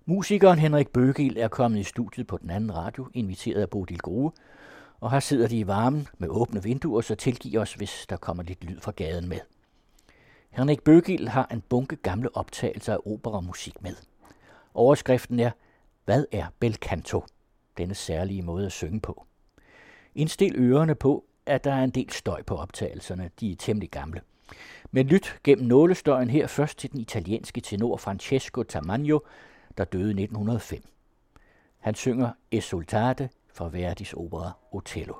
Musikeren Henrik Bøgel er kommet i studiet på den anden radio, inviteret af Bodil Grue, og her sidder de i varmen med åbne vinduer, så tilgiv os, hvis der kommer lidt lyd fra gaden med. Henrik Bøgel har en bunke gamle optagelser af opera og musik med. Overskriften er, hvad er bel canto? Denne særlige måde at synge på. Indstil ørerne på, at der er en del støj på optagelserne, de er temmelig gamle. Men lyt gennem nålestøjen her først til den italienske tenor Francesco Tamagno, der døde i 1905. Han synger Esultate fra Verdis opera Otello.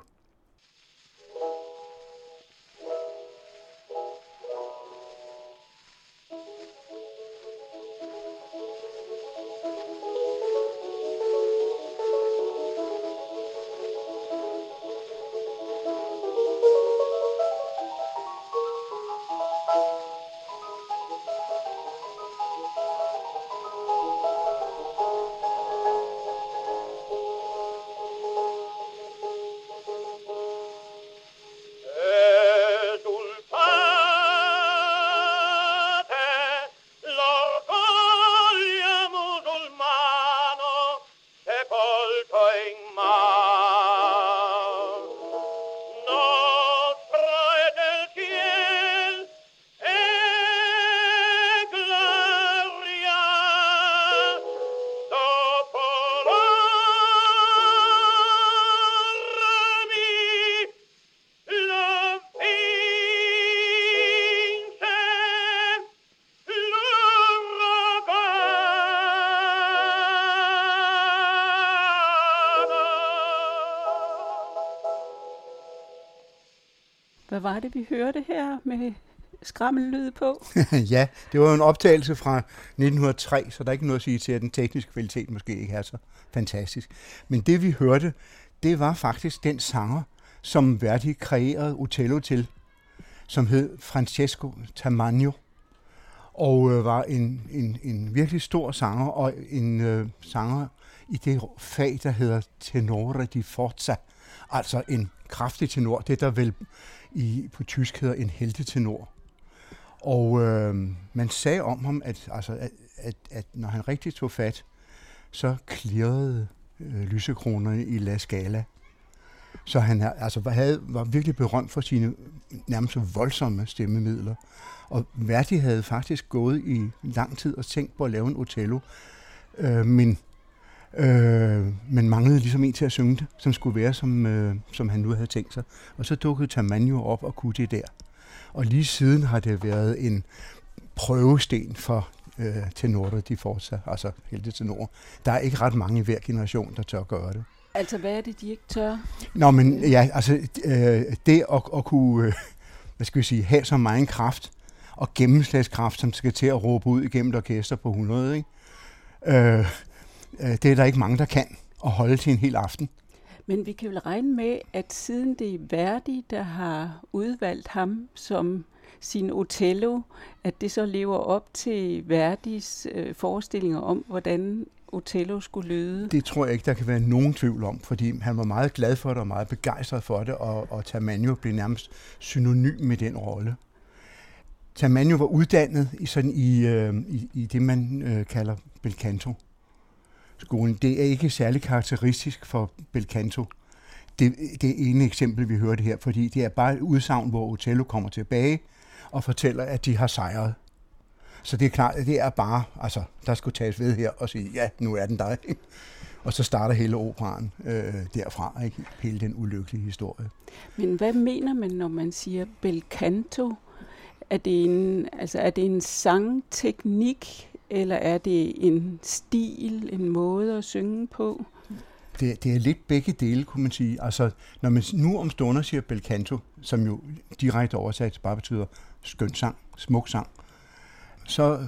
Hvad var det, vi hørte her med skræmmellyd på? Ja, det var jo en optagelse fra 1903, så der er ikke noget at sige til, at den tekniske kvalitet måske ikke er så fantastisk. Men det, vi hørte, det var faktisk den sanger, som Verdi kreerede Otello til, som hed Francesco Tamagno, og var en virkelig stor sanger, og en sanger i det fag, der hedder tenore di forza, altså en kraftig tenor, det der vel på tysk hedder en heltetenor. Og man sagde om ham, at når han rigtig tog fat, så lysekronerne i La Scala. Så han var virkelig berømt for sine nærmest nærmest stemmemidler. Og Verdi havde faktisk gået i lang tid og tænkt på at lave en Otello, men manglede ligesom en til at synge det, som skulle være, som han nu havde tænkt sig. Og så dukkede Tamagno op og kunne det der. Og lige siden har det været en prøvesten for tenore di forza, altså heltetenorer. Der er ikke ret mange i hver generation, der tør gøre det. Altså, hvad er det, de ikke tør? Nå, men ja, altså, det at kunne, have så meget kraft og gennemslagskraft, som skal til at råbe ud igennem et orkester på 100, ikke? Det er der ikke mange, der kan at holde til en hel aften. Men vi kan vel regne med, at siden det er Verdi, der har udvalgt ham som sin Otello, at det så lever op til Verdis forestillinger om, hvordan Otello skulle lyde. Det tror jeg ikke, der kan være nogen tvivl om, fordi han var meget glad for det og meget begejstret for det, og Tamagno blev nærmest synonym med den rolle. Tamagno var uddannet i det, man kalder bel canto. Skolen. Det er ikke særlig karakteristisk for bel canto. Det er ene eksempel, vi hørte her, fordi det er bare et udsagn, hvor Otello kommer tilbage og fortæller, at de har sejret. Så det er klart, at det er bare, der skulle tages ved her og sige, ja, nu er den der. Og så starter hele operaen derfra, ikke? Hele den ulykkelige historie. Men hvad mener man, når man siger bel canto? Er det en sangteknik, eller er det en stil, en måde at synge på? Det er lidt begge dele, kunne man sige. Altså, når man nu om stunder siger bel canto, som jo direkte oversat bare betyder skøn sang, smuk sang, så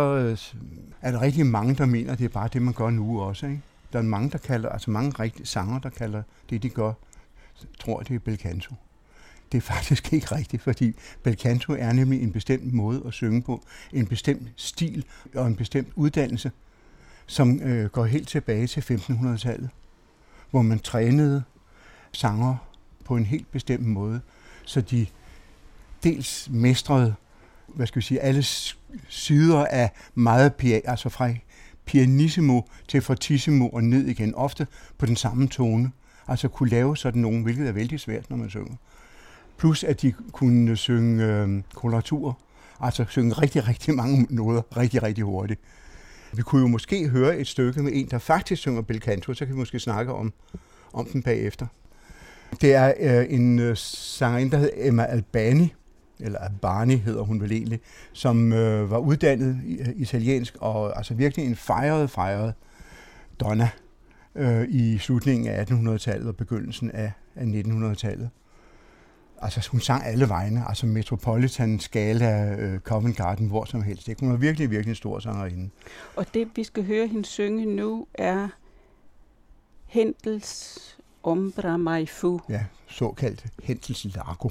er der rigtig mange, der mener, at det er bare det, man gør nu også, ikke? Der er mange, der kalder, mange rigtige sanger, der kalder det, de gør, tror det er bel canto. Det er faktisk ikke rigtigt, fordi bel canto er nemlig en bestemt måde at synge på, en bestemt stil og en bestemt uddannelse, som går helt tilbage til 1500-tallet, hvor man trænede sanger på en helt bestemt måde, så de dels mestrede, alle sider af meget fra pianissimo til fortissimo og ned igen, ofte på den samme tone. Altså kunne lave sådan nogen, hvilket er vældig svært, når man synger. Plus at de kunne synge koloraturer, altså synge rigtig, rigtig mange noder, rigtig, rigtig hurtigt. Vi kunne jo måske høre et stykke med en, der faktisk synger bel canto, så kan vi måske snakke om den bagefter. Det er en sangerinde, der hedder Emma Albani, eller Albani hedder hun vel egentlig, som var uddannet italiensk, og altså virkelig en fejret donna i slutningen af 1800-tallet og begyndelsen af 1900-tallet. Altså hun sang alle vegne, altså Metropolitan, Scala, Covent Garden, hvor som helst. Hun var virkelig, virkelig en stor sangerinde. Og det, vi skal høre hende synge nu, er Händels Ombra mai fu. Ja, såkaldt Händels Largo.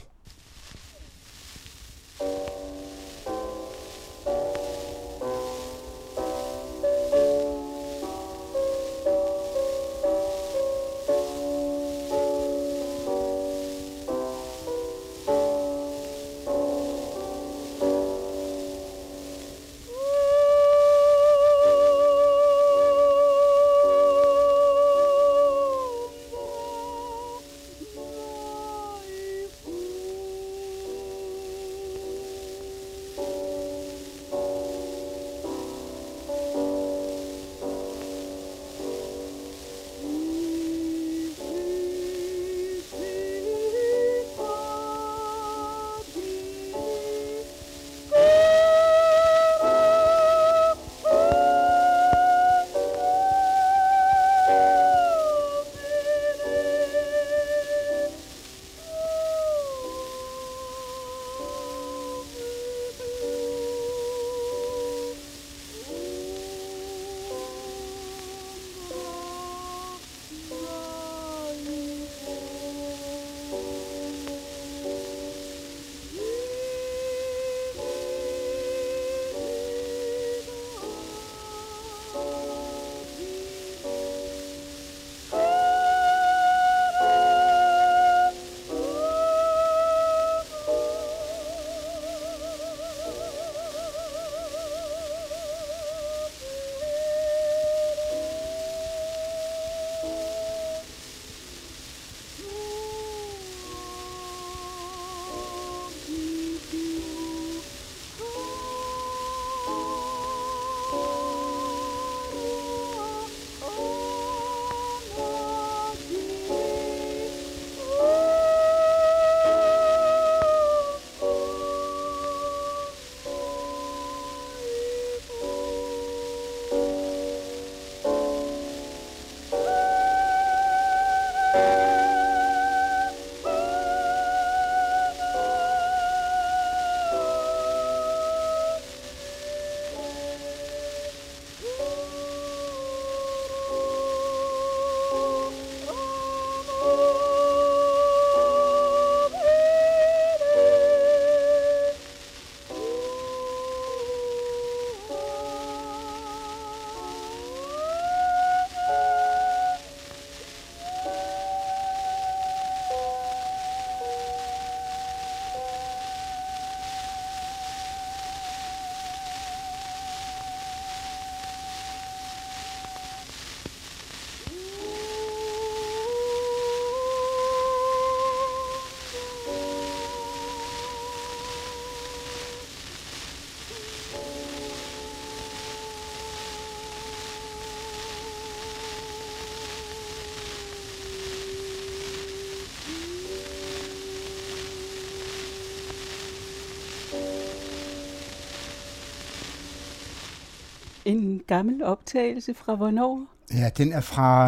En gammel optagelse fra hvornår? Ja, den er fra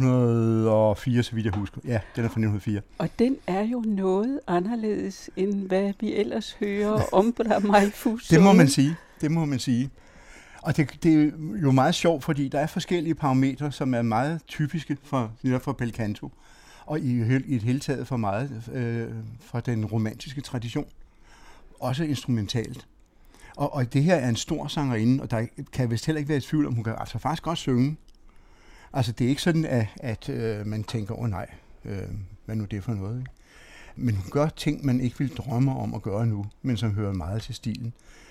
1904, så vidt jeg husker. Ja, den er fra 1904. Og den er jo noget anderledes, end hvad vi ellers hører om mai fu. Det må man sige. Det må man sige. Og det er jo meget sjovt, fordi der er forskellige parametre, som er meget typiske for bel canto. Og i et hele taget for meget fra den romantiske tradition. Også instrumentalt. Og det her er en stor sangerinde, og der kan vist heller ikke være i tvivl om, hun kan altså faktisk godt synge. Altså det er ikke sådan, at man tænker, nej, hvad nu det for noget? Ikke? Men hun gør ting, man ikke vil drømme om at gøre nu, men som hører meget til stilen.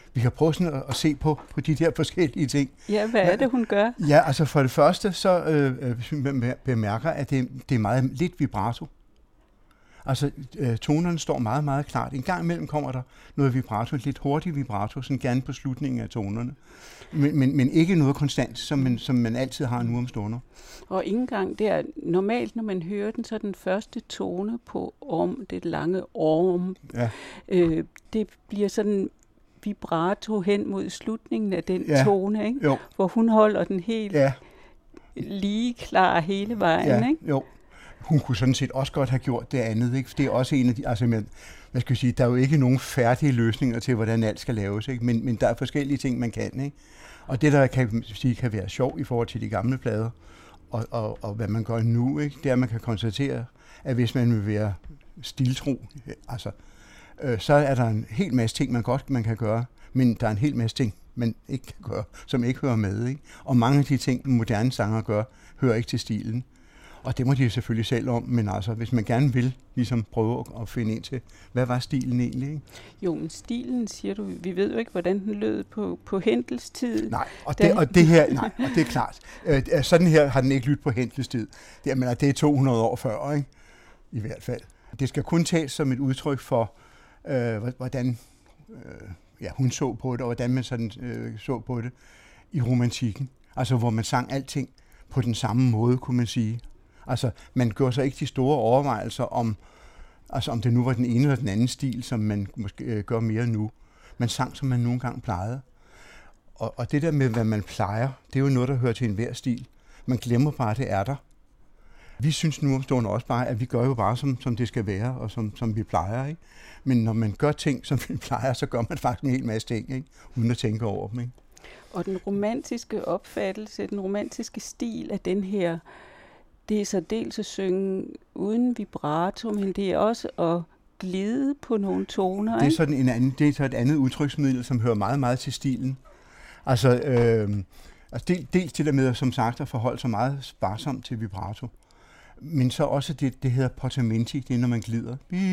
Vi kan prøve sådan at se på de der forskellige ting. Ja, hvad er det, hun gør? Ja, altså for det første, så bemærker, at det er meget lidt vibrato. Altså, tonerne står meget, meget klart. En gang imellem kommer der noget vibrato, lidt hurtigt vibrato, sådan gerne på slutningen af tonerne. Men ikke noget konstant, som man altid har nu om stunder. Og ikke engang der, normalt når man hører den, så den første tone på det lange orm, ja. Det bliver sådan vibrato hen mod slutningen af den tone, ikke? Jo. Hvor hun holder den helt lige klar hele vejen, ikke? Jo. Hun kunne sådan set også godt have gjort det andet, ikke? Det er også en af de, altså hvad skal jeg sige, der er jo ikke nogen færdige løsninger til, hvordan alt skal laves, ikke? Men der er forskellige ting, man kan, ikke? Og det, der kan være sjov i forhold til de gamle plader, og hvad man gør nu, ikke? Det er, at man kan konstatere, at hvis man vil være stiltro, altså, så er der en hel masse ting, man kan gøre, men der er en hel masse ting, man ikke kan gøre, som ikke hører med, ikke? Og mange af de ting, moderne sanger gør, hører ikke til stilen. Og det må de selvfølgelig selv om, men altså, hvis man gerne vil ligesom prøve at finde ind til, hvad var stilen egentlig, ikke? Jo, men stilen, siger du, vi ved jo ikke, hvordan den lød på Händels tid. Nej, og det er klart. Sådan her har den ikke lyttet på Händels tid. Det er 200 år før, ikke? I hvert fald. Det skal kun tages som et udtryk for, hvordan hun så på det, og hvordan man sådan så på det i romantikken. Altså, hvor man sang alting på den samme måde, kunne man sige. Altså, man gør så ikke de store overvejelser om det nu var den ene eller den anden stil, som man måske gør mere nu. Man sang, som man nogle gange plejede. Og det der med, hvad man plejer, det er jo noget, der hører til enhver stil. Man glemmer bare, at det er der. Vi synes nu omstående også bare, at vi gør jo bare, som det skal være, og som vi plejer, ikke? Men når man gør ting, som vi plejer, så gør man faktisk en hel masse ting, ikke? Uden at tænke over dem, ikke? Og den romantiske opfattelse, den romantiske stil af den her, det er så dels at synge uden vibrato, men det er også at glide på nogle toner. Det er sådan det er så et andet udtryksmiddel, som hører meget, meget til stilen. Altså, dels det der med, som sagt, at forholde sig meget sparsomt til vibrato. Men så også det hedder portamenti, det er, når man glider.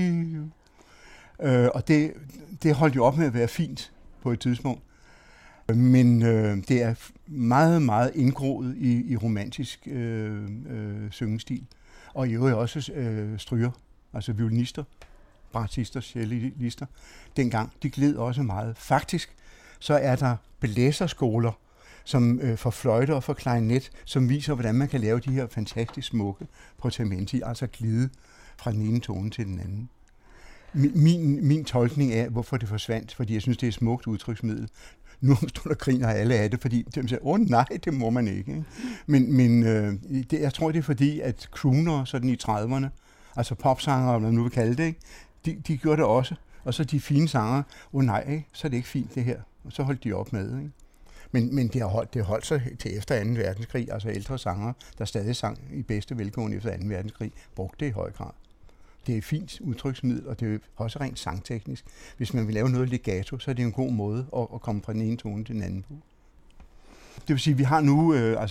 Og det holdt jo op med at være fint på et tidspunkt. Men det er meget, meget indgroet i romantisk syngestil. Og i øvrigt også stryger, altså violinister, bratister, cellister, dengang, de gled også meget. Faktisk så er der blæserskoler, som for fløjte og for klarinet, som viser, hvordan man kan lave de her fantastisk smukke portamenti, altså glide fra den ene tone til den anden. Min tolkning af, hvorfor det forsvandt, fordi jeg synes, det er et smukt udtryksmiddel. Nu står der griner alle af det, fordi de siger, nej, det må man ikke. Men jeg tror, det er fordi, at crooner sådan i 30'erne, altså popsanger, eller nu vil kalde det, ikke? De gjorde det også. Og så de fine sanger, nej, så er det ikke fint det her. Og så holdt de op med, ikke? Men det har holdt sig til efter 2. verdenskrig, altså ældre sanger, der stadig sang i bedste velgående efter 2. verdenskrig, brugte det i høj grad. Det er et fint udtryksmiddel, og det er også rent sangteknisk. Hvis man vil lave noget legato, så er det en god måde at komme fra den ene tone til den anden på. Det vil sige, at vi har nu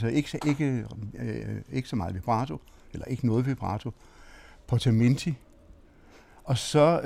ikke så meget vibrato, eller ikke noget vibrato, portamenti. Og så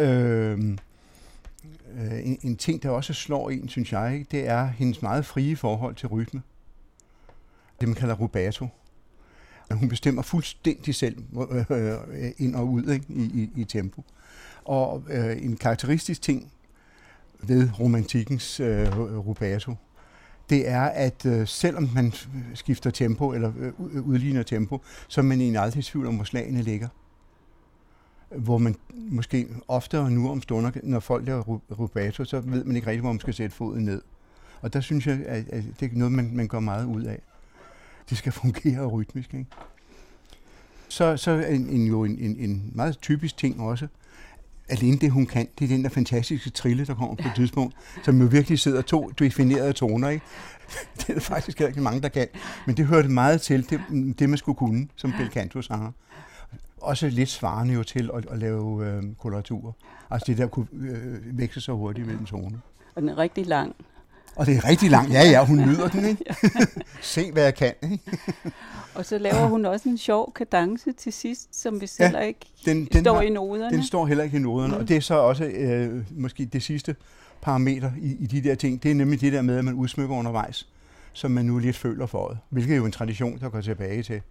en ting, der også slår en, synes jeg, det er hendes meget frie forhold til rytme. Det man kalder rubato. Hun bestemmer fuldstændig selv ind og ud, ikke? I tempo. Og en karakteristisk ting ved romantikkens rubato, det er, at selvom man skifter tempo eller udligner tempo, så er man egentlig aldrig i tvivl om, hvor slagene ligger. Hvor man måske oftere nu om stunder, når folk laver rubato, så ved man ikke rigtig, hvor man skal sætte foden ned. Og der synes jeg, at det er noget, man gør meget ud af. Det skal fungere rytmisk, ikke? Så en meget typisk ting også, alene det hun kan, det er den der fantastiske trille, der kommer på et tidspunkt, som jo virkelig sidder 2 definerede toner, ikke? Det er der faktisk ikke mange, der kan, men det hørte meget til, det man skulle kunne som bel canto-sanger. Også lidt svarende jo til at lave koloraturer. Altså det der kunne vækse så hurtigt mellem toner. Og den er rigtig lang. Og det er rigtig langt. Ja, hun nyder den, ikke? Se, hvad jeg kan, ikke? Og så laver hun også en sjov kadence til sidst, som hvis heller ikke står i noderne. Den står heller ikke i noderne, og det er så også måske det sidste parameter i de der ting, det er nemlig det der med, at man udsmykker undervejs, som man nu lidt føler for øjet. Hvilket er jo en tradition, der går tilbage til,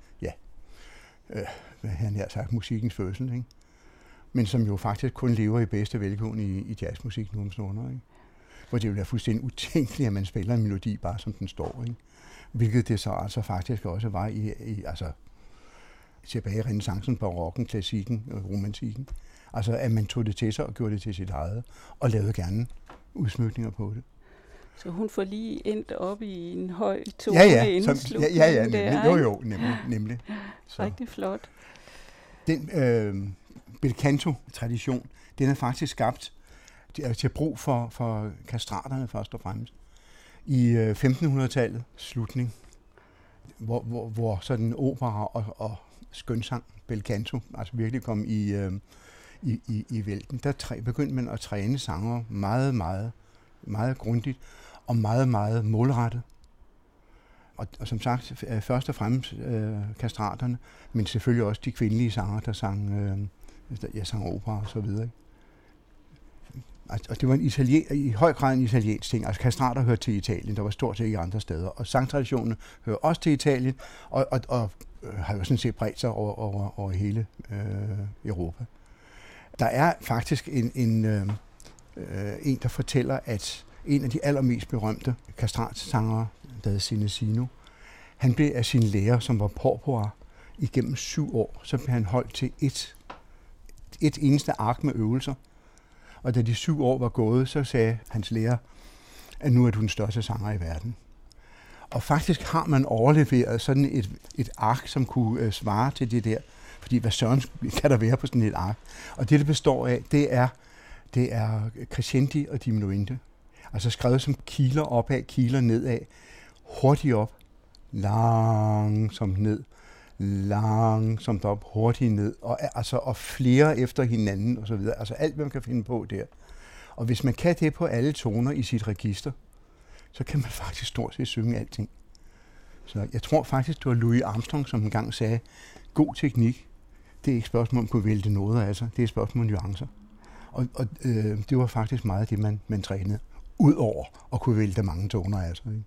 hvad han har sagt, musikkens fødsel, ikke? Men som jo faktisk kun lever i bedste velgående i jazzmusik nu om stunder, ikke? Hvor det jo er fuldstændig utænkeligt, at man spiller en melodi bare som den står, ikke? Hvilket det så altså faktisk også var altså tilbage i renæssancen, barokken, klassikken og romantikken. Altså at man tog det til sig og gjorde det til sit eget, og lavede gerne udsmykninger på det. Så hun får lige endt op i en høj tone Ja, nemlig. Så. Rigtig flot. Den bel canto-tradition, den er faktisk skabt til brug for kastraterne først og fremmest. I 1500-tallet slutning, hvor sådan opera og skønsang, bel canto, altså virkelig kom i vælten, der begyndte man at træne sanger meget, meget, meget grundigt og meget, meget målrettet. Og som sagt, først og fremmest kastraterne, men selvfølgelig også de kvindelige sanger, der sang opera og så videre. Og det var i høj grad en italiensk ting. Altså kastrater hørte til Italien, der var stort set ikke andre steder. Og sangtraditionen hører også til Italien, og har jo sådan set bredt sig over hele Europa. Der er faktisk en, der fortæller, at en af de allermest berømte kastratsangere, der hed Senesino, han blev af sin lærer, som var porpoise, igennem 7 år. Så blev han holdt til et eneste ark med øvelser. Og da de 7 år var gået, så sagde hans lærer, at nu er du den største sanger i verden. Og faktisk har man overleveret sådan et ark, som kunne svare til det der. Fordi hvad søren kan der være på sådan et ark? Og det består af, det er crescendi og diminuente. Altså skrevet som kiler opad, kiler nedad, hurtigt op, langsomt ned, langsomt op, hurtigt ned, og flere efter hinanden og så videre. Altså alt, hvad man kan finde på der. Og hvis man kan det på alle toner i sit register, så kan man faktisk stort set synge alting. Så jeg tror faktisk, det var Louis Armstrong, som engang sagde, god teknik, det er ikke spørgsmål om at kunne vælte noget af sig, det er et spørgsmål om nuancer. Og det var faktisk meget det, man trænede, ud over at kunne vælte mange toner af sig. Ikke?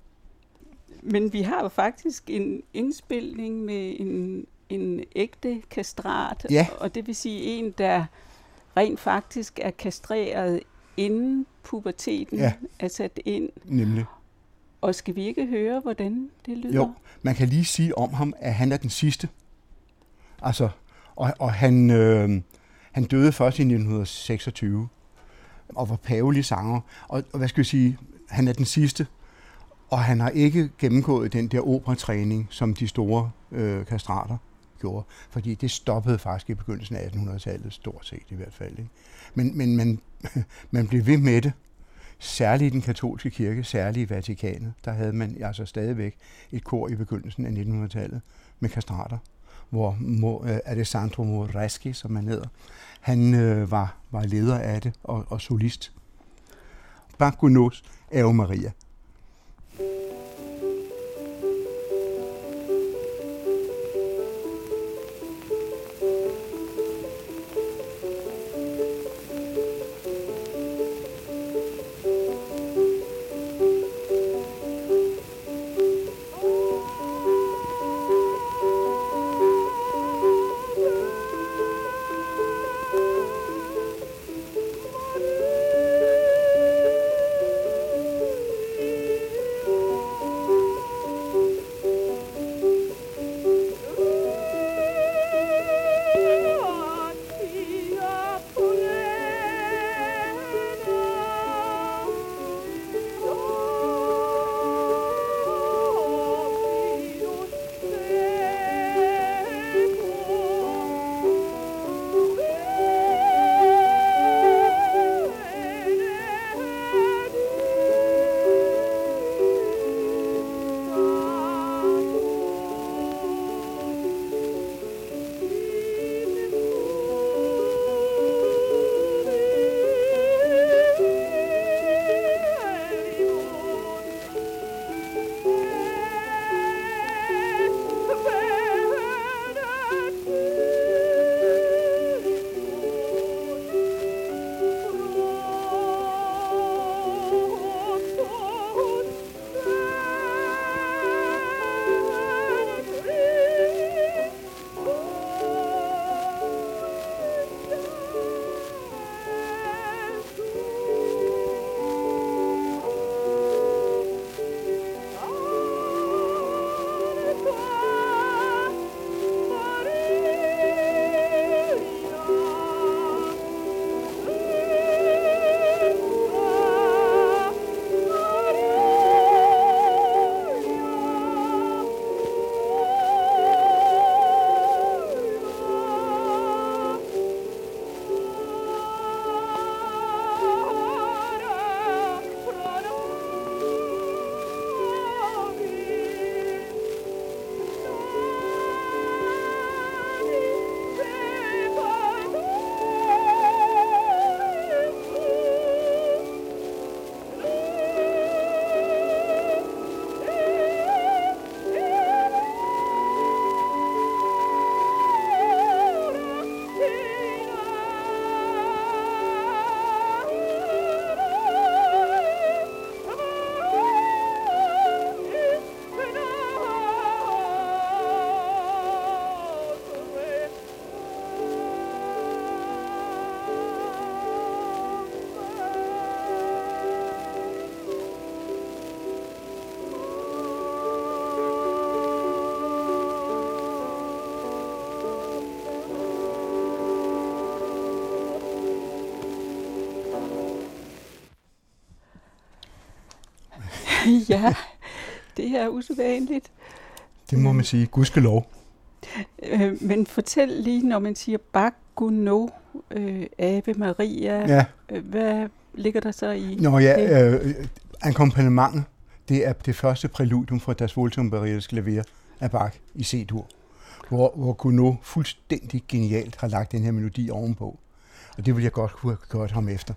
Men vi har jo faktisk en indspilning med en ægte kastrat, ja. Og det vil sige en, der rent faktisk er kastreret inden puberteten er sat ind. Nemlig. Og skal vi ikke høre, hvordan det lyder? Jo, man kan lige sige om ham, at han er den sidste. Altså, og han døde først i 1926, og var pavelig sanger. Og hvad skal jeg sige, han er den sidste, og han har ikke gennemgået den der operatræning, som de store kastrater gjorde. Fordi det stoppede faktisk i begyndelsen af 1800-tallet, stort set i hvert fald. Ikke? Men man blev ved med det. Særligt i den katolske kirke, særligt i Vatikanet, der havde man altså stadigvæk et kor i begyndelsen af 1900-tallet med kastrater, hvor Alessandro Moreschi, som han hedder, han var leder af det og solist. Bacco nos Ave Maria. Ja, det er usædvanligt. Det må man sige. Gudskelov. Men fortæl lige, når man siger Bach, Gounod, Ave Maria, Ja. Hvad ligger der så i Nå ja, det? akkompagnementet, det er det første præludium for Das Wohltumberieres Klaver af Bach i C-dur, hvor Gounod fuldstændig genialt har lagt den her melodi ovenpå. Og det vil jeg godt kunne have gjort ham efter.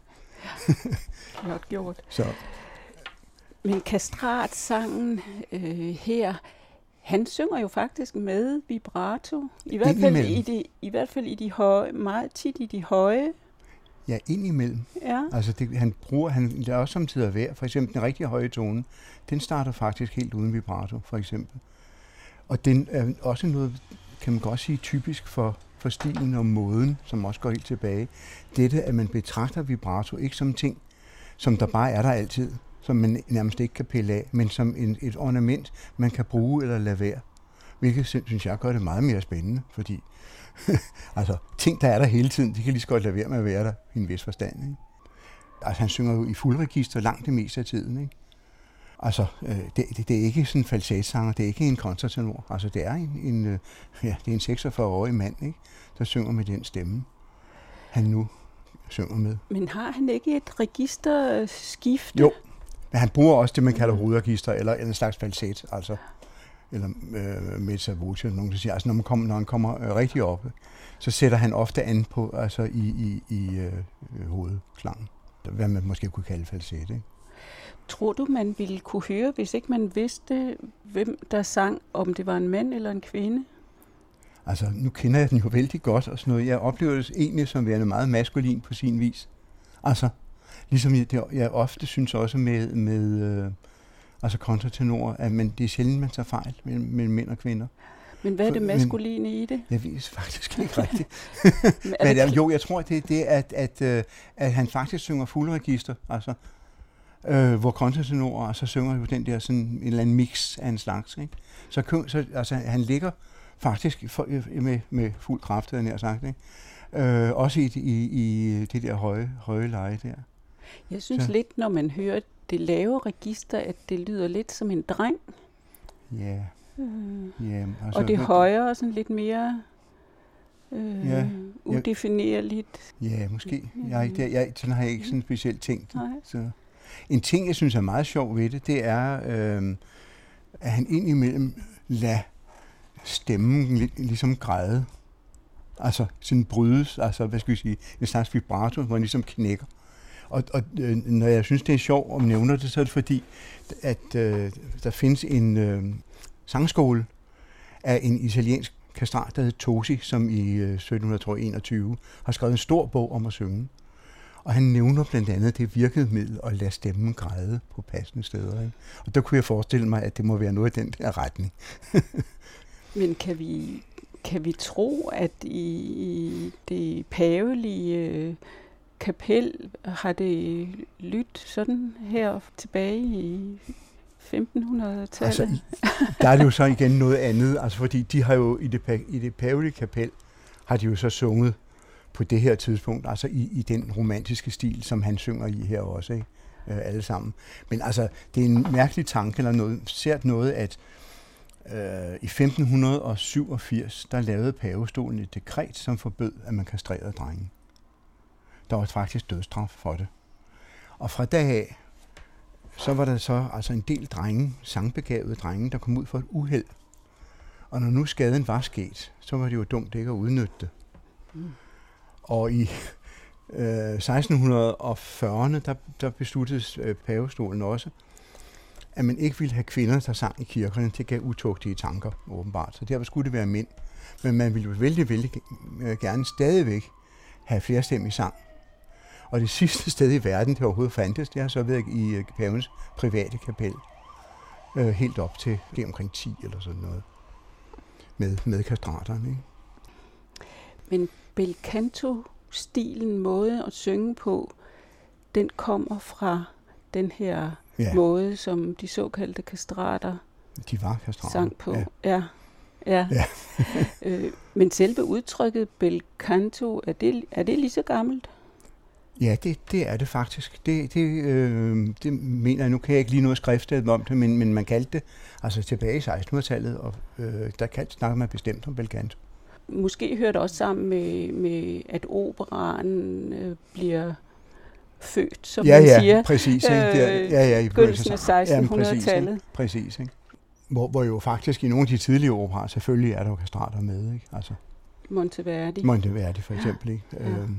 Godt gjort. Så. Men kastratsangen her, han synger jo faktisk med vibrato. I hvert fald i de høje, meget tit i de høje. Ja, indimellem. Ja. Altså han lader også samtidig værd. For eksempel den rigtig høje tone, den starter faktisk helt uden vibrato, for eksempel. Og den er også noget, kan man godt sige, typisk for stilen og måden, som også går helt tilbage. Dette, at man betragter vibrato ikke som ting, som der bare er der altid, som man nærmest ikke kan pille af, men som et ornament, man kan bruge eller lade være. Hvilket synes jeg gør det meget mere spændende, fordi altså, ting, der er der hele tiden, de kan lige så godt lade være med at være der i en vis forstand. Ikke? Altså, han synger jo i fuldregister langt det meste af tiden. Ikke? Altså, det er ikke sådan en falsetsanger, det er ikke en kontratenor. Altså, det er en 46-årig mand, ikke? Der synger med den stemme, han nu synger med. Men har han ikke et registerskifte? Jo, men han bruger også det, man kalder hovedregister, eller en slags falset, altså, eller mezza voce, nogen der siger. Altså, når han kommer rigtig op, så sætter han ofte an på, altså i hovedklangen, hvad man måske kunne kalde falset, ikke? Tror du, man ville kunne høre, hvis ikke man vidste, hvem der sang, om det var en mand eller en kvinde? Altså, nu kender jeg den jo vældig godt og sådan noget. Jeg oplever det egentlig som værende meget maskulin på sin vis. Altså, ligesom jeg ofte synes også med kontratenorer, at det er sjældent, man tager fejl mellem mænd og kvinder. Men hvad er det maskuline i det? Jeg ved faktisk ikke rigtigt. Men jo, jeg tror, det er det, at han faktisk synger fuldregister, altså, hvor kontratenorer, så synger jo den der sådan en eller anden mix af en slags. Ikke? Så altså, han ligger faktisk med fuld kraft, havde jeg sagt, ikke? Også i det der høje leje der. Jeg synes lidt, når man hører det lave register, at det lyder lidt som en dreng. Ja. Altså, og det højere sådan lidt mere udefinerligt. Ja, måske. Sådan har jeg ikke sådan specielt tænkt. Så. En ting, jeg synes er meget sjov ved det er, at han indimellem lader stemmen ligesom græde. Altså sådan brydes, altså hvad skal vi sige, en slags vibrato, hvor han ligesom knækker. Og når jeg synes, det er sjovt og nævner det, så er det fordi, at der findes en sangskole af en italiensk kastrat, der hedder Tosi, som i 1721 har skrevet en stor bog om at synge. Og han nævner blandt andet det virkemiddel at lade stemmen græde på passende steder. Ikke? Og der kunne jeg forestille mig, at det må være noget i den der retning. Men kan vi tro, at i det pavelige kapel har det lyttet sådan her tilbage i 1500-tallet? Altså, der er det jo så igen noget andet, altså fordi de har jo i det pavelige kapel har de jo så sunget på det her tidspunkt, altså i den romantiske stil, som han synger i her også, ikke? Alle sammen. Men altså, det er en mærkelig tanke, eller noget, sært noget, at i 1587, der lavede pavestolen et dekret, som forbød, at man kastrerede drenge. Der var faktisk dødsstraf for det. Og fra dag af, så var der så altså en del drenge, sangbegavede drenge, der kom ud for et uheld. Og når nu skaden var sket, så var det jo dumt ikke at udnytte det. Og i 1640'erne, der besluttes pavestolen også, at man ikke ville have kvinder, der sang i kirkerne. Det gav utugtige tanker, åbenbart. Så derfor skulle det være mænd. Men man ville jo vældig gerne stadigvæk have flerstemmig sang. Og det sidste sted i verden, det overhovedet fandtes, det har så været i pavens private kapel. Helt op til det omkring 10 eller sådan noget. Med kastraterne, ikke? Men bel canto-stilen, måde at synge på, den kommer fra den her måde, som de såkaldte kastrater de var kastrater. Sang på. Ja. Ja. Men selve udtrykket bel canto, er det lige så gammelt? Ja, det er det faktisk. Det mener jeg, nu kan jeg ikke lige noget skriftsted om det, men man kaldte det, altså tilbage i 1600-tallet, og der snakker man bestemt om bel canto. Måske hører det også sammen med at operaen bliver født, som man siger. Præcis, ikke? I begyndelsen af 1600-tallet. Ja, præcis, ikke? Hvor jo faktisk i nogle af de tidlige operaer selvfølgelig er der jo kastrater med, ikke? Altså Monteverdi for eksempel, ikke?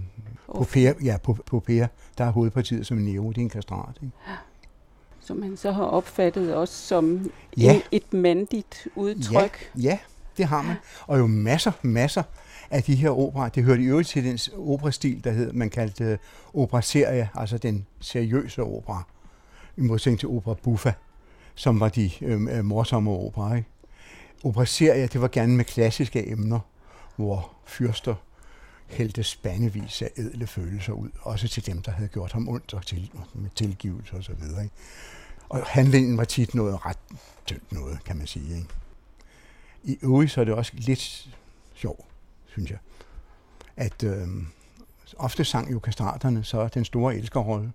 På Per, der er hovedpartiet som Nero, det er en kastrat, ikke? Som man så har opfattet også som et mandigt udtryk. Ja, det har man. Og jo masser af de her operaer, det hørte i øvrigt til den operastil, man kaldte operaserie, altså den seriøse opera, i modsætning til opera buffa, som var de morsomme operaer, ikke? Operaserie, det var gerne med klassiske emner, hvor fyrster hældte spandevis af ædle følelser ud, også til dem, der havde gjort ham ondt, og med tilgivelse og så videre, ikke? Og handlingen var tit noget ret tyndt noget, kan man sige, ikke? I øvrigt så er det også lidt sjovt, synes jeg, at ofte sang jo kastraterne så den store elskerrolle.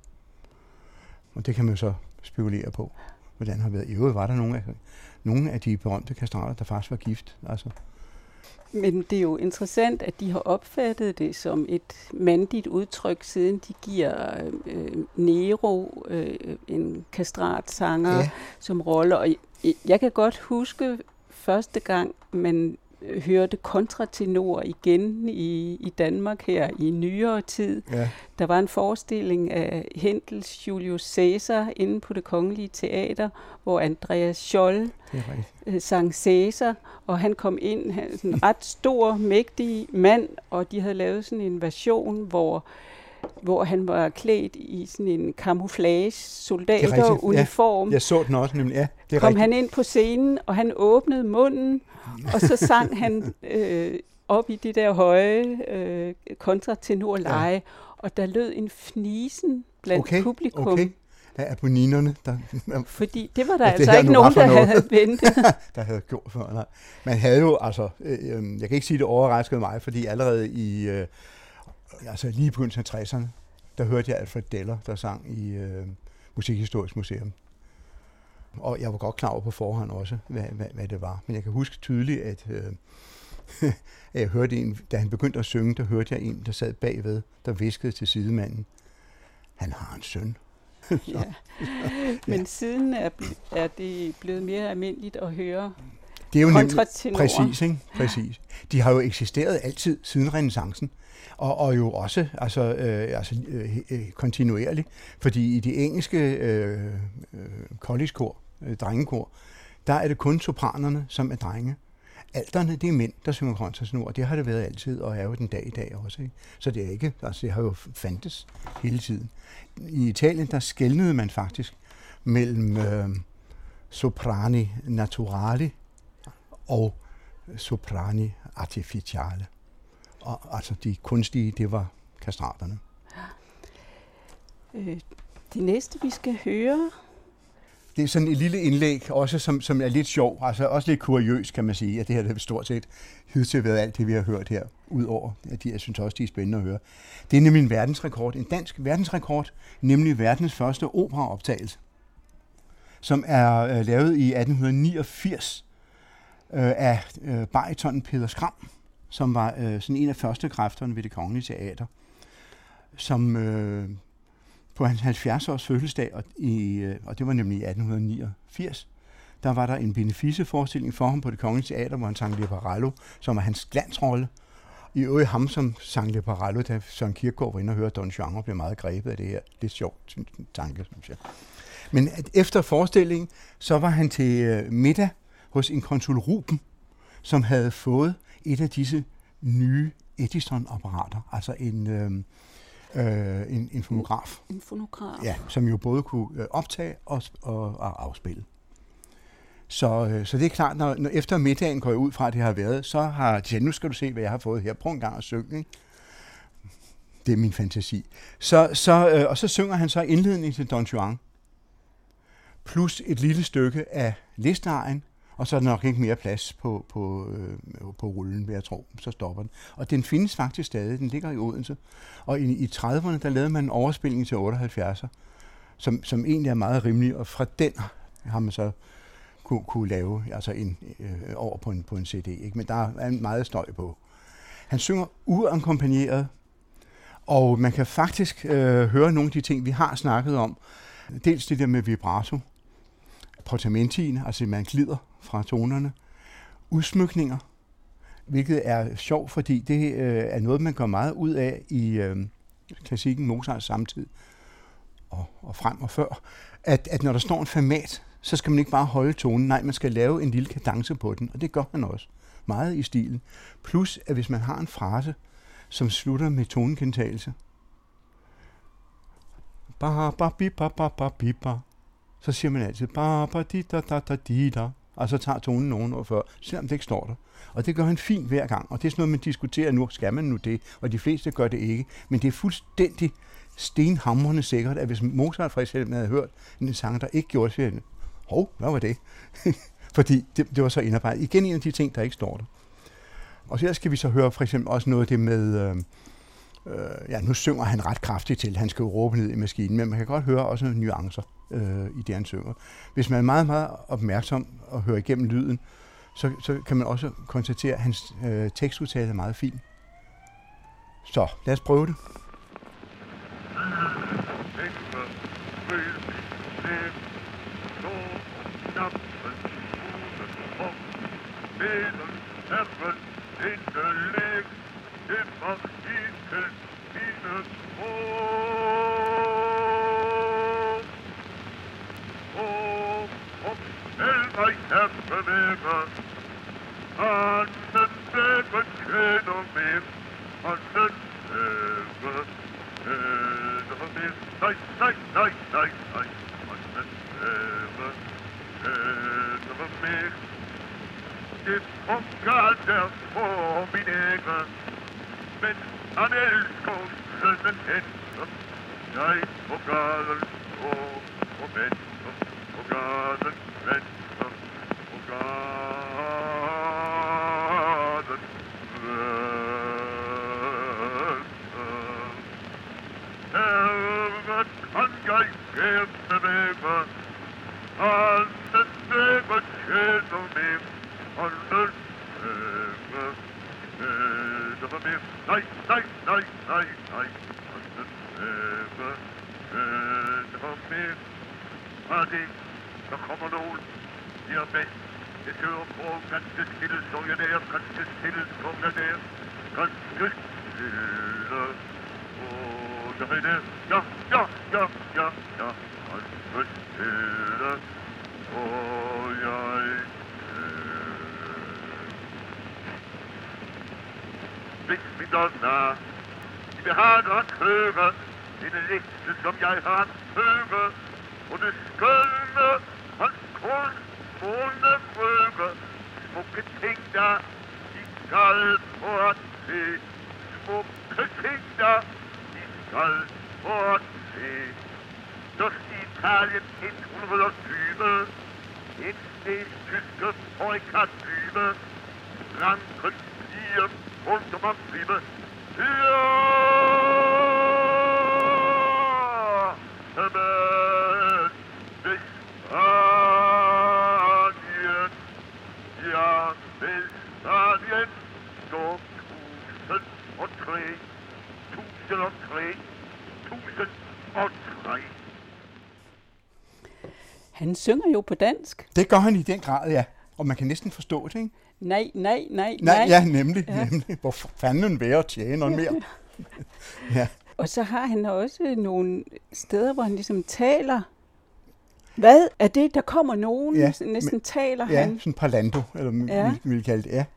Og det kan man jo så spekulere på, hvordan har været. I øvrigt var der nogle af de berømte kastrater, der faktisk var gift, altså. Men det er jo interessant, at de har opfattet det som et mandigt udtryk, siden de giver Nero, en kastratsanger, som rolle. Og jeg kan godt huske første gang, man hørte kontratenor igen i Danmark her i nyere tid. Ja. Der var en forestilling af Händels Julius Caesar inde på Det Kongelige Teater, hvor Andreas Scholl sang Caesar, og han kom ind, han er sådan en ret stor, mægtig mand, og de havde lavet sådan en version, hvor han var klædt i sådan en camouflage soldateruniform. Jeg så den også, nemlig. Ja, det er kom rigtigt. Han ind på scenen, og han åbnede munden, og så sang han op i det der høje kontratenorleje, og der lød en fnisen blandt publikum. Okay. Ja, aponinerne. Fordi det var der altså ikke nogen, der havde ventet. Der havde gjort for. Nej. Man havde jo, altså, jeg kan ikke sige, det overraskede mig, fordi allerede i, lige i begyndelsen af 60'erne, der hørte jeg Alfred Deller, der sang i Musikhistorisk Museum. Og jeg var godt klar over på forhånd også, hvad det var. Men jeg kan huske tydeligt, at jeg hørte en, da han begyndte at synge, der hørte jeg en, der sad bagved, der viskede til sidemanden, han har en søn. Ja. Men siden er det blevet mere almindeligt at høre kontratenor. Præcis, ikke? Præcis. De har jo eksisteret altid siden renæssancen, og jo også kontinuerligt, fordi i de engelske college-kor, drengekor, der er det kun sopranerne, som er drenge. Alterne, det er mænd, der synger kontratenor, og det har det været altid, og er jo den dag i dag også, ikke? Så det er ikke, altså det har jo fandtes hele tiden. I Italien, der skelnede man faktisk mellem soprani naturali og soprani artificiale. Og altså de kunstige, det var kastraterne. Det næste, vi skal høre, det er sådan et lille indlæg, også som er lidt sjov, altså også lidt kuriøs, kan man sige, at det her det stort set hidtil været alt det, vi har hørt her, udover at jeg synes også, de er spændende at høre. Det er nemlig en verdensrekord, en dansk verdensrekord, nemlig verdens første operaoptagelse, som er lavet i 1889 af baritonen Peder Skram, som var sådan en af første kræfterne ved Det Kongelige Teater, som på hans 70-års fødselsdag, og det var nemlig i 1889, der var der en beneficeforestilling for ham på Det Kongelige Teater, hvor han sang Leporello, som var hans glansrolle. I øvrigt ham, som sang Leporello, da Søren Kierkegaard var inde og høre Don Juan, og blev meget grebet af det her. Det er sjovt tanke, synes jeg. Men efter forestillingen, så var han til middag hos en konsul Ruben, som havde fået et af disse nye Edison-apparater, altså en fonograf. En fonograf. Ja, som jo både kunne optage og afspille. Så det er klart, når efter middagen går jeg ud fra, at det har været, så har de sagt, nu skal du se, hvad jeg har fået her. Prøv en gang at synge, ikke? Det er min fantasi. Og så synger han så indledningen til Don Juan, plus et lille stykke af Liszt-arien, og så er der nok ikke mere plads på rullen, vil jeg tro. Så stopper den. Og den findes faktisk stadig. Den ligger i Odense. Og i 30'erne, der lavede man en overspilning til 78'er, som egentlig er meget rimelig, og fra den har man så kunne lave altså over på en CD. Ikke? Men der er en meget støj på. Han synger uakkompagneret, og man kan faktisk høre nogle af de ting, vi har snakket om. Dels det der med vibrato, portamentien, altså man glider fra tonerne, udsmykninger, hvilket er sjovt, fordi det er noget, man går meget ud af i klassikken Mozarts samtid og frem og før, at når der står en fermat, så skal man ikke bare holde tonen, nej, man skal lave en lille kadence på den, og det gør han også. Meget i stilen. Plus, at hvis man har en frase, som slutter med tonegentagelse, så siger man altid og så tager tonen nogen år før, selvom det ikke står der. Og det gør han fint hver gang, og det er sådan noget, man diskuterer nu, skal man nu det, og de fleste gør det ikke. Men det er fuldstændig stenhamrende sikkert, at hvis Mozart for eksempel havde hørt en sang, der ikke gjorde det, hvad var det? Fordi det var så indarbejdet. Igen en af de ting, der ikke står der. Og så skal vi så høre for eksempel også noget af det med, nu synger han ret kraftigt til, han skal jo råbe ned i maskinen, men man kan godt høre også nogle nuancer i det, han synger. Hvis man er meget, meget opmærksom og hører igennem lyden, så kan man også konstatere, at hans tekstudtale er meget fin. Så lad os prøve det. Han synger jo på dansk. Det gør han i den grad, ja. Og man kan næsten forstå det, ikke? Nej. Ja, nemlig. Hvor fanden være tjeneren mere? Ja. Og så har han også nogle steder, hvor han ligesom taler. Hvad er det, der kommer nogen? Ja, næsten taler han. Ja, sådan parlando, eller vi vil kalde det, ja.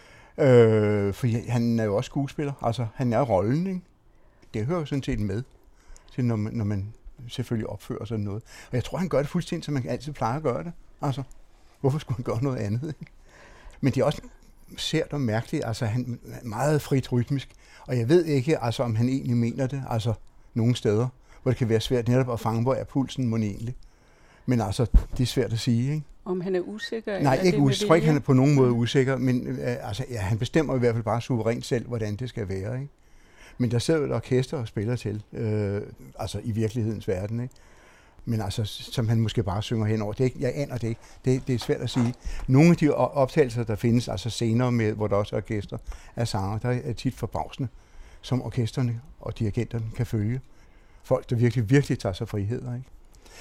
For han er jo også skuespiller. Altså, han er rollen, ikke? Det hører jo sådan set med, til når man selvfølgelig opfører sådan noget. Og jeg tror, han gør det fuldstændig, som man altid plejer at gøre det. Altså, hvorfor skulle han gøre noget andet? Ikke? Men det er også sært og mærkeligt. Altså, han er meget frit rytmisk. Og jeg ved ikke, altså, om han egentlig mener det. Altså, nogle steder, hvor det kan være svært netop at fange, hvor er pulsen mon egentlig. Men altså, det er svært at sige, ikke? Om han er usikker? Nej, ikke usikker. Han er på nogen måde usikker, men han bestemmer i hvert fald bare suverænt selv, hvordan det skal være. Ikke? Men der sidder jo et orkester og spiller til, i virkelighedens verden. Ikke? Men som han måske bare synger henover. Det er ikke, jeg aner det ikke. Det er svært at sige. Nogle af de optagelser, der findes senere med, hvor der også er orkester af sanger, der er tit forbavsende, som orkesterne og dirigenterne kan følge. Folk, der virkelig, virkelig tager sig friheder. Ikke?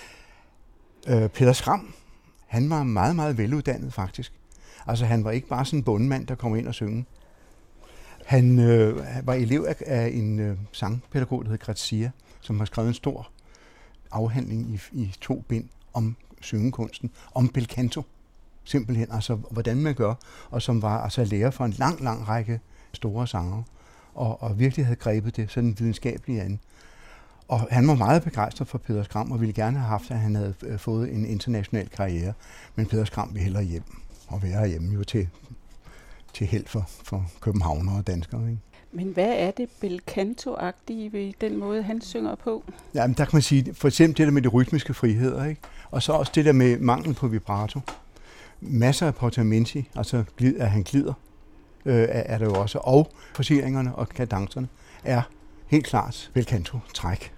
Peder Skram, han var meget, meget veluddannet faktisk. Han var ikke bare sådan en bondemand, der kom ind og synge. Han var elev af en sangpædagog, der hed Grazia, som har skrevet en stor afhandling i 2 bind om syngekunsten, om bel canto, simpelthen, hvordan man gør, og som var lærer for en lang række store sangere, og virkelig havde grebet det sådan videnskabeligt an. Og han var meget begejstret for Peder Skram, og ville gerne have haft, at han havde fået en international karriere, men Peder Skram ville hellere hjem, og være hjemme jo til held for københavnere og danskere. Ikke? Men hvad er det bel canto-agtige ved den måde, han synger på? Jamen, der kan man sige, for eksempel det der med de rytmiske friheder, ikke? Og så også det der med mangel på vibrato. Masser af portamenti, at han glider, er der jo også, og forcieringerne og kadencerne er helt klart bel canto-træk.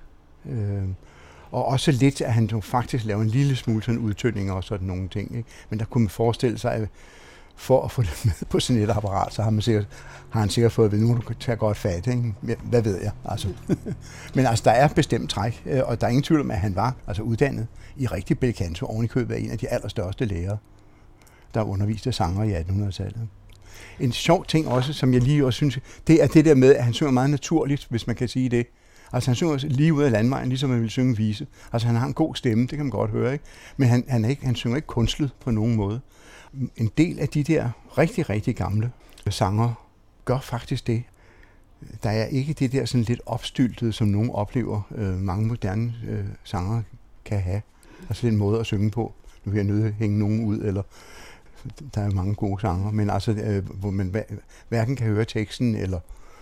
Og også lidt, at han jo faktisk laver en lille smule sådan udtødninger og sådan nogle ting. Ikke? Men der kunne man forestille sig, at for at få det med på sådan et apparat, så har han sikkert fået at vide, nu kan du tage godt fat, ikke? Hvad ved jeg? Men der er bestemt træk, og der er ingen tvivl om, at han var uddannet i rigtig bel canto, oven i købet af en af de allerstørste lærere, der underviste sanger i 1800-tallet. En sjov ting også, som jeg lige også synes, det er det der med, at han synger meget naturligt, hvis man kan sige det. Han synger lige ud af landvejen, ligesom man ville synge vise. Han har en god stemme, det kan man godt høre, ikke? Men han synger ikke kunstlet på nogen måde. En del af de der rigtig, rigtig gamle sanger gør faktisk det. Der er ikke det der sådan lidt opstyltede, som nogen oplever, mange moderne sanger kan have. Den måde at synge på. Nu vil jeg nødt hænge nogen ud, eller der er mange gode sanger, men hvor man hverken kan høre teksten, eller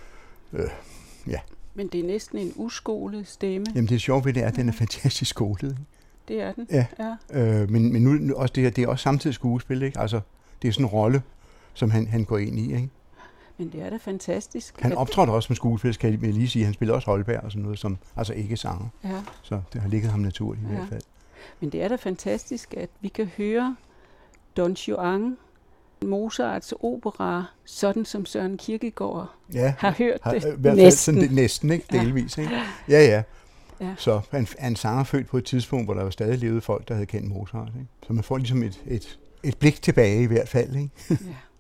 ja. Men det er næsten en uskolet stemme. Jamen det er sjovt ved det er, at den er fantastisk skolet. Ikke? Det er den, ja. Men nu også det er også samtidig skuespil, ikke? Det er sådan en rolle, som han går ind i, ikke? Men det er da fantastisk. Han optrådte også som skuespiller, kan jeg lige sige. Han spiller også Holberg og sådan noget, som ikke sanger. Ja. Så det har ligget ham naturligt i hvert fald. Men det er da fantastisk, at vi kan høre Don Juan, Mozarts opera, sådan som Søren Kierkegaard har hørt det. Næsten, ikke? Delvis, ikke? Ja. Så en sanger født på et tidspunkt, hvor der jo stadig levede folk, der havde kendt Mozart. Ikke? Så man får ligesom et blik tilbage i hvert fald. Ikke? Ja.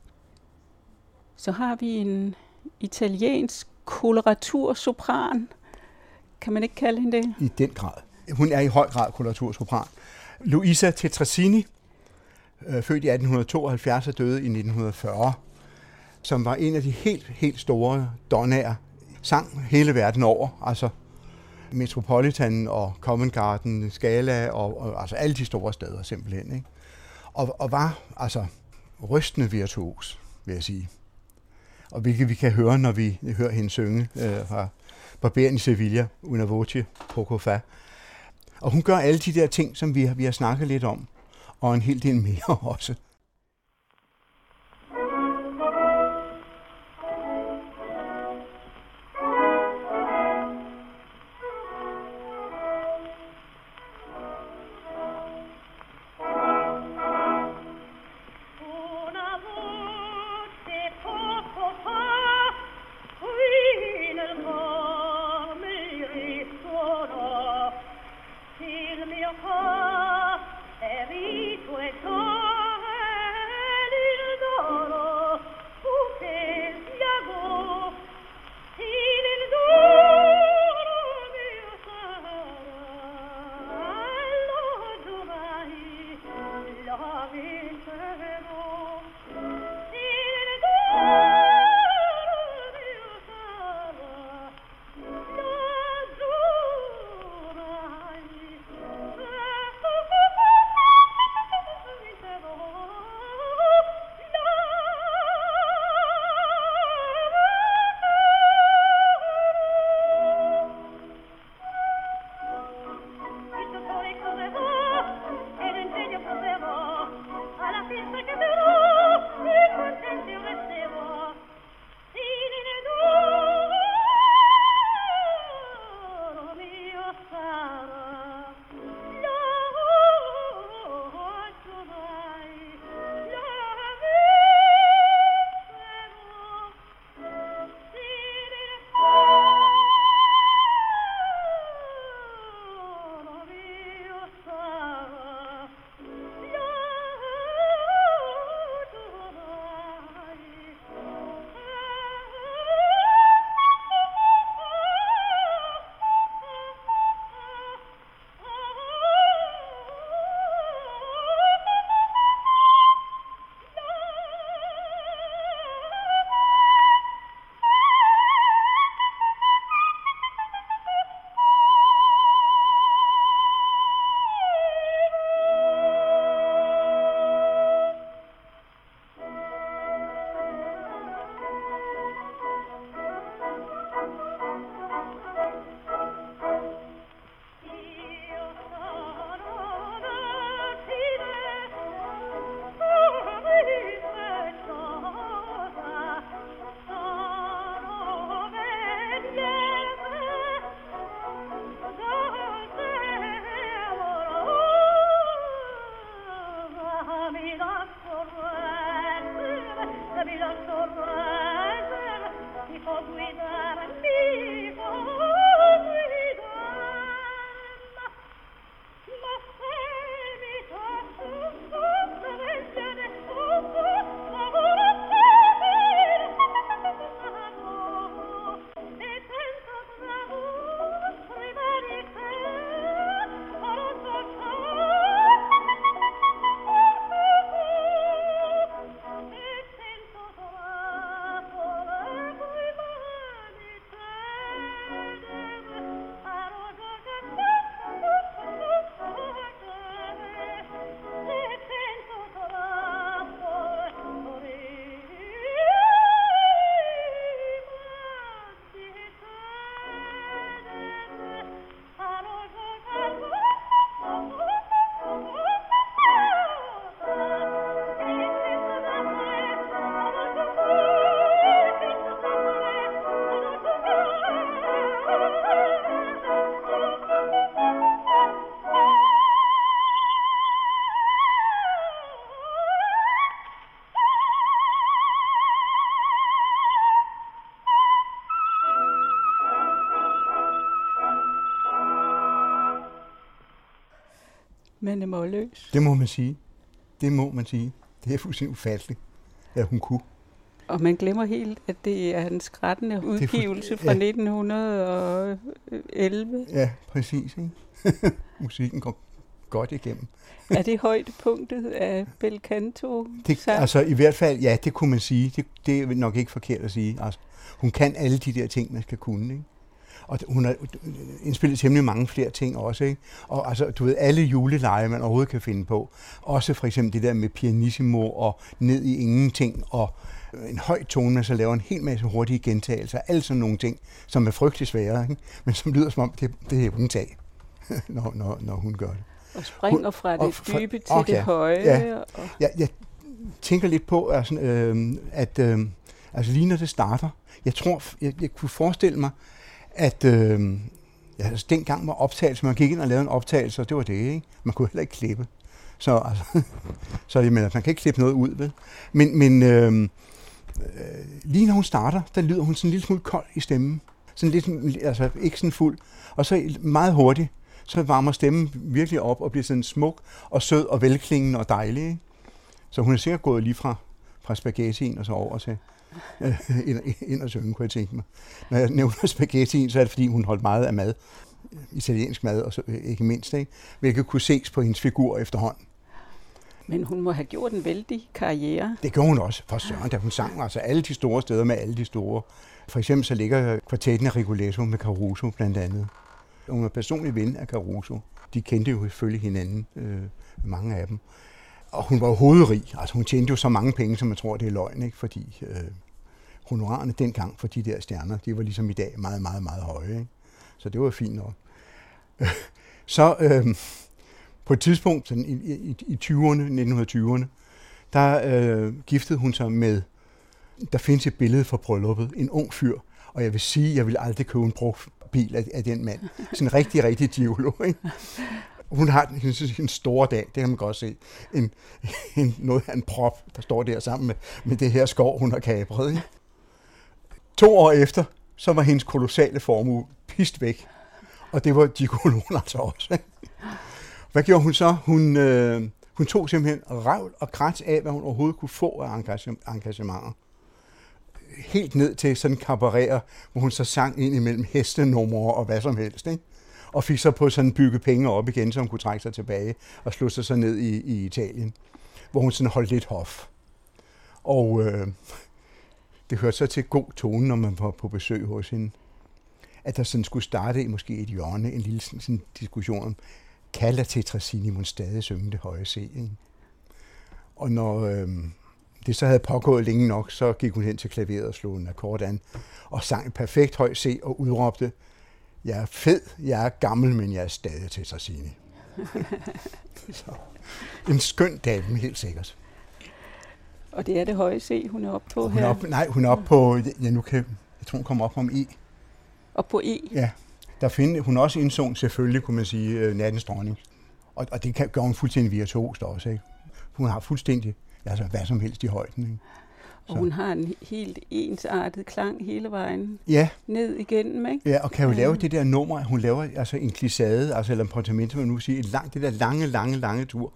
Så har vi en italiensk koloratursopran. Kan man ikke kalde hende det? I den grad. Hun er i høj grad koloratursopran. Luisa Tetrazzini, født i 1872 og døde i 1940, som var en af de helt store donnaer, sang hele verden over, Metropolitan og Covent Garden, Scala og alle de store steder simpelthen, ikke? Og var rystende virtuos, vil jeg sige. Og hvilket vi kan høre, når vi hører hende synge fra Barberen i Sevilla, Una voce poco fa. Og hun gør alle de der ting, som vi har snakket lidt om, og en hel del mere også. Il mio cuore è rito e Man er målløs. Det må man sige. Det er fuldstændig ufatteligt, at hun kunne. Og man glemmer helt, at det er en skrættende udgivelse fra 1911. Ja, præcis. Ikke? Musikken går godt igennem. Er det højdepunktet af Bel Canto? Altså i hvert fald, ja, det kunne man sige. Det er nok ikke forkert at sige. Altså, hun kan alle de der ting, man skal kunne. Ikke? Og hun har indspillet temmelig mange flere ting også. Ikke? Og altså, du ved, alle juleleje, man overhovedet kan finde på. Også for eksempel det der med pianissimo og ned i ingenting og en høj tone, man så laver en hel masse hurtige gentagelser. Alle sådan nogle ting, som er frygtelig svære, ikke? Men som lyder som om, det er uden tag, når hun gør det. Og springer fra det dybe til det høje. Ja. Jeg tænker lidt på, at lige når det starter, jeg tror, jeg kunne forestille mig, at dengang var optagelse, man gik ind og lavede en optagelse, og det var det, ikke? Man kunne heller ikke klippe. Så jeg mener, man kan ikke klippe noget ud, vel? Men lige når hun starter, der lyder hun sådan en lille smule kold i stemmen. Sådan lidt, altså ikke sådan fuld. Og så meget hurtigt, så varmer stemmen virkelig op og bliver sådan smuk og sød og velklingende og dejlig, ikke? Så hun er sikkert gået lige fra spaghettien og så over til ind og synge, kunne jeg tænke mig. Når jeg nævner spaghettien, så er det fordi, hun holdt meget af mad. Italiensk mad, og så, ikke mindst, ikke? Hvilket kunne ses på hendes figur efterhånden. Men hun må have gjort en vældig karriere. Det gjorde hun også, for søren, da hun sang altså alle de store steder med alle de store. For eksempel så ligger kvartetten af Rigoletto med Caruso blandt andet. Hun var personlig ven af Caruso. De kendte jo selvfølgelig hinanden, mange af dem. Og hun var jo hovedrig. Altså hun tjente jo så mange penge, som man tror, det er løgn, ikke? Fordi honorarerne dengang for de der stjerner, de var ligesom i dag meget, meget, meget høje, ikke? Så det var fint nok. På et tidspunkt, sådan i 1920'erne, der giftede hun sig med, der findes et billede fra brylluppet, en ung fyr, og jeg vil sige, jeg vil aldrig købe en brugt bil af den mand. Sådan en rigtig, rigtig gigolo, ikke? Hun har en stor dag, det kan man godt se. Noget af en prop, der står der sammen med det her skov, hun har kapret, ikke? 2 år efter, så var hendes kolossale formue pist væk. Og det var gigoloen altså også, ikke? Hvad gjorde hun så? Hun tog simpelthen revl og krat af, hvad hun overhovedet kunne få af engagementer. Helt ned til sådan kabareter, hvor hun så sang ind imellem hestenumre og hvad som helst, ikke? Og fik så på sådan bygge penge op igen, så hun kunne trække sig tilbage og slå sig så ned i Italien, hvor hun sådan holdt lidt hof. Og det hørte så til god tone, når man var på besøg hos hende, at der sådan skulle starte måske et hjørne, en lille sådan diskussion om, kan la Tetrazzini mon stadig synge det høje C, ikke? Og når det så havde pågået længe nok, så gik hun hen til klaveret og slog en akkord an, og sang et perfekt høj C og udråbte, jeg er fed, jeg er gammel, men jeg er stadig Tetrazzini. Så, en skøn dame, helt sikkert. Og det er det høje C, hun er oppe på her? Hun er oppe på, jeg tror hun kommer op om E. Og på E? Ja. Hun også indsung selvfølgelig, kunne man sige, Nattens Dronning. Og det gør hun fuldstændig virtuost også, ikke? Hun har fuldstændig, altså hvad som helst i højden, ikke? Og hun har en helt ensartet klang hele vejen ned igennem, ikke? Ja, og kan jo lave det der nummer, hun laver altså en glissade, altså eller en portamento, man nu siger, det der lange tur.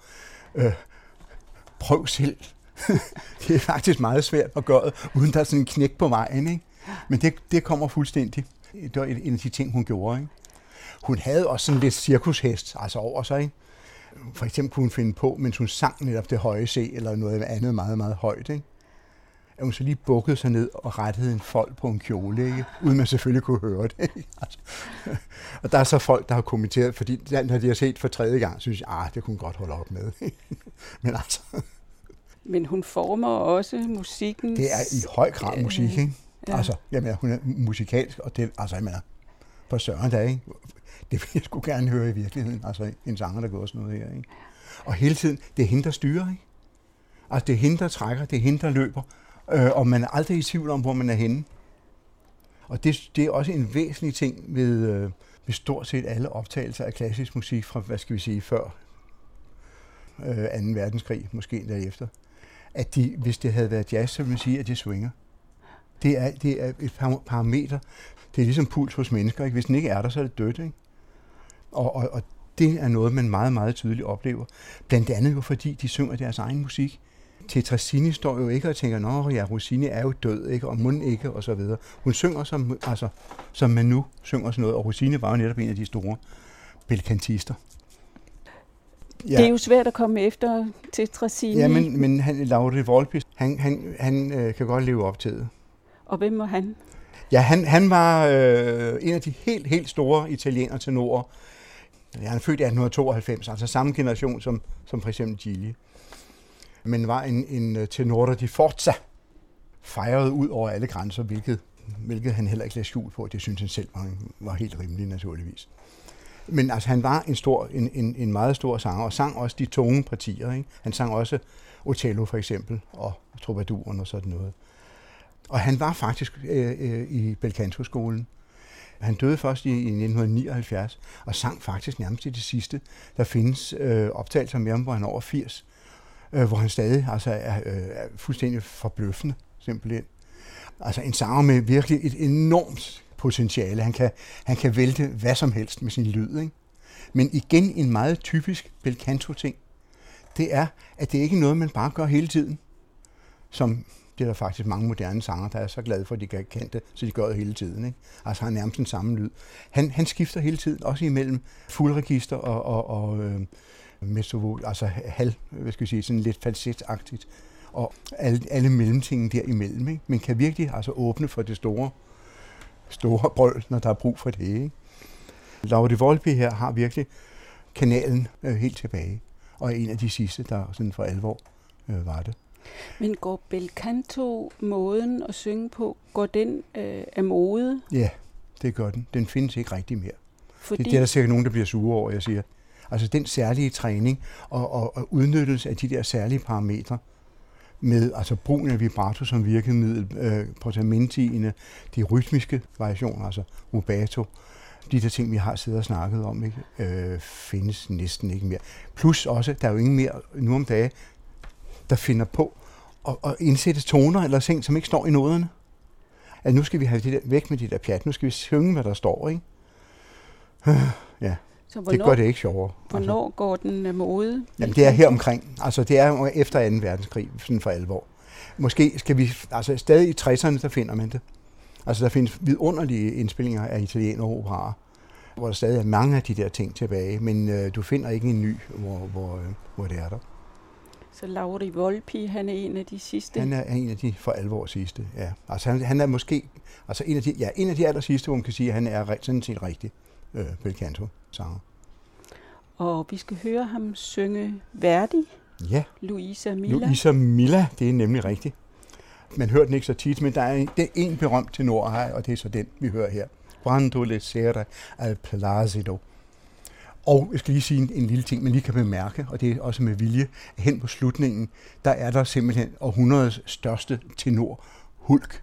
Prøv selv. Det er faktisk meget svært at gøre, uden der er sådan en knæk på vejen, ikke? Men det kommer fuldstændig. Det var en af de ting, hun gjorde, ikke? Hun havde også sådan lidt cirkushest, altså over sig, ikke? For eksempel kunne hun finde på, mens hun sang netop det høje C, eller noget andet meget, meget højt, ikke? At hun så lige bukkede sig ned og rettede en fold på en kjole, ikke? Uden man selvfølgelig kunne høre det, ikke? Altså. Og der er så folk, der har kommenteret, fordi når de har set for 3. gang, synes jeg, det kunne hun godt holde op med. Men altså... Men hun former også musikken. Det er i høj grad musik, ikke? Ja. Altså, hun er musikalsk, og det, altså, jeg mener, på søren der, ikke? Det vil jeg sgu gerne høre i virkeligheden, altså en sanger, der går sådan noget her, ikke? Og hele tiden, det er hende, der styrer, ikke? Altså, det er hende, der trækker, det er hende, der løber, og man er aldrig i tvivl om, hvor man er henne. Og det er også en væsentlig ting ved stort set alle optagelser af klassisk musik fra, hvad skal vi sige, før 2. verdenskrig, måske derefter. At hvis det havde været jazz, så ville man sige, at det swinger. Det er et parameter. Det er ligesom puls hos mennesker, ikke? Hvis den ikke er der, så er det dødt, ikke? Og Det er noget, man meget, meget tydeligt oplever. Blandt andet jo, fordi de synger deres egen musik. Tetrazzini står jo ikke og tænker, nå ja, Rossini er jo død, ikke? Og Mund ikke, og så videre. Hun synger som man nu synger sådan noget, og Rossini var jo netop en af de store belcantister. Ja. Det er jo svært at komme efter Tetrazzini. Ja, men Lauri Volpi, han kan godt leve op til det. Og hvem var han? Ja, han var en af de helt store italienere tenorer. Han er født i 1892, altså samme generation som for eksempel Gigli. Men var en tenore di forza, fejrede ud over alle grænser, hvilket han heller ikke lagde skjul på. Det synes han selv var helt rimeligt, naturligvis. Men altså, han var en meget stor sanger, og sang også de tunge partier. Ikke? Han sang også Otello for eksempel, og Troubadouren og sådan noget. Og han var faktisk i Belcanto-skolen. Han døde først i 1979, og sang faktisk nærmest i det sidste. Der findes optagelser med ham, hvor han er over 80, hvor han stadig er fuldstændig forbløffende, simpelthen. Altså en sanger med virkelig et enormt potentiale. Han kan vælte hvad som helst med sin lyd. Ikke? Men igen en meget typisk Belcanto-ting, det er, at det ikke er noget, man bare gør hele tiden. Som det er der faktisk mange moderne sanger, der er så glade for, at de kan det, så de gør det hele tiden. Ikke? Altså har nærmest den samme lyd. Han skifter hele tiden, også imellem fuldregister og mezzo, altså sådan lidt falsetagtigt. Og alle mellemtingene derimellem. Ikke? Men kan virkelig altså åbne for det store brøl, når der er brug for det. Ikke? Lauri Volpi her har virkelig kanalen helt tilbage, og er en af de sidste, der sådan for alvor var det. Men går Belcanto-måden at synge på, går den af mode? Ja, det gør den. Den findes ikke rigtig mere. Det er der sikkert nogen, der bliver sure over, jeg siger. Altså den særlige træning og udnyttelse af de der særlige parametre, med altså brugen af vibrato som virkemiddel, portamentiene, de rytmiske variationer, altså rubato, de der ting, vi har siddet og snakket om, ikke, findes næsten ikke mere. Plus også, der er jo ingen mere nu om dagen, der finder på at indsætte toner eller ting, som ikke står i noderne. Altså nu skal vi have det der, væk med de der pjat, nu skal vi synge, hvad der står, ikke? Ja. Så det gør det ikke sjovere. Hvornår går den af mode? Jamen det er her omkring. Altså det er efter 2. verdenskrig, sådan for alvor. Måske skal vi, altså stadig i 60'erne, der finder man det. Altså der findes vidunderlige indspillinger af italieneroperaer, hvor der stadig er mange af de der ting tilbage, men du finder ikke en ny, hvor det er der. Så Lauri Volpi, han er en af de sidste? Han er en af de for alvor sidste, ja. Altså han er måske en af de aller sidste, hvor man kan sige, at han er sådan set rigtig Belcanto-sanger. Og vi skal høre ham synge Verdi. Ja. Luisa Milla. Luisa Milla, det er nemlig rigtigt. Man hører den ikke så tit, men der er en berømt tenor her, og det er så den, vi hører her. Quando le sera al placido. Og jeg skal lige sige en lille ting, man lige kan bemærke, og det er også med vilje, hen på slutningen, der er der simpelthen århundredets største tenor, Hulk.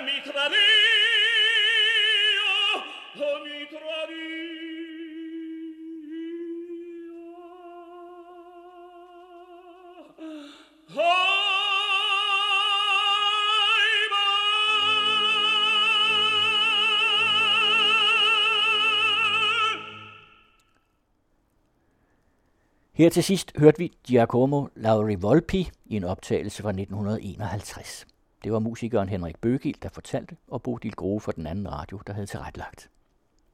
Her til sidst hørte vi Giacomo Lauri Volpi i en optagelse fra 1951. Det var musikeren Henrik Bøggild, der fortalte, og Bodil Grue for den anden radio, der havde tilrettelagt.